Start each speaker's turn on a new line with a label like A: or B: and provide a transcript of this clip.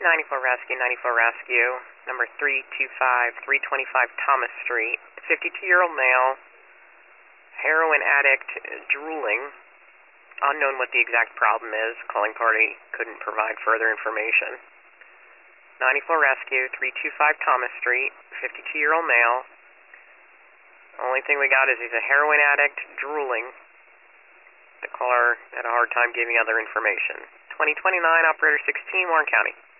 A: 94 Rescue, 94 Rescue, number 325 Thomas Street. 52-year-old male, heroin addict, drooling. Unknown what the exact problem is. Calling party couldn't provide further information. 94 Rescue, 325 Thomas Street, 52-year-old male. Only thing we got is he's a heroin addict, drooling. The caller had a hard time giving other information. 2029, Operator 16, Warren County.